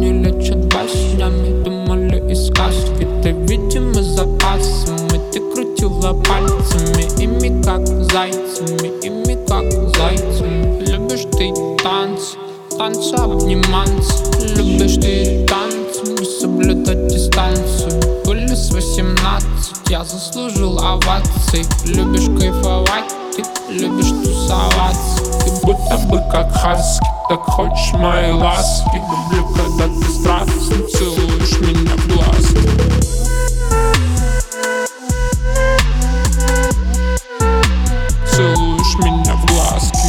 не лечат баснями, думали из сказки. Ты, видимо, запасами, ты крутила пальцами, ими как зайцами, ими как зайцами. Любишь ты танцы, танцы обниматься. Любишь ты танцы, не соблюдать дистанцию. Были с 18, я заслужил овации. Любишь кайфовать, ты любишь тусоваться. Ты будто бы как хаски, так хочешь мои ласки. Люблю, когда ты страстно целуешь меня в глазки. Целуешь меня в глазки.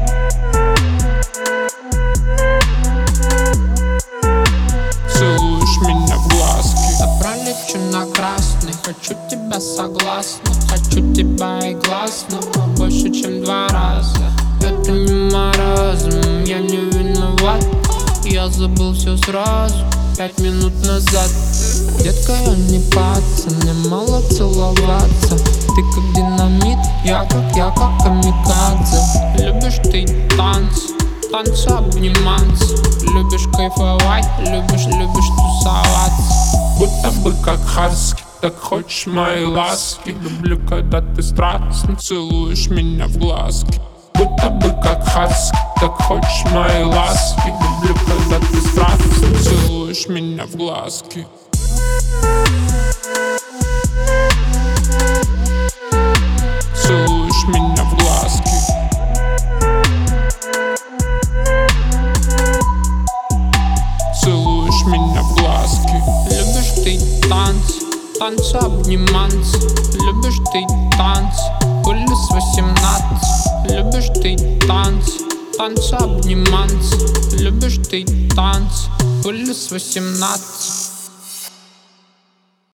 Целуешь меня в глазки. Я пролечу на красный, хочу тебя согласно. Хочу тебя и гласно, больше чем 2 раза. Это не маразм, я не виноват. Я забыл все сразу, 5 минут назад. Детка, я не паца, мне мало целоваться. Ты как динамит, я как камикадзе. Любишь ты танцы, танцы обниматься. Любишь кайфовать, любишь тусоваться. Будто бы как хаски, так хочешь мои ласки. Люблю, когда ты страстно целуешь меня в глазки. Будто бы как хаски, так хочешь мои ласки. Люблю, когда ты страстно целуешь меня в глазки. Целуешь меня в глазки. Целуешь меня в глазки. Любишь ты танцы, танцы обниматься. Любишь ты танцы, были с 18. Любишь ты танцы, танцы обниматься. Любишь ты танцы, были с 18.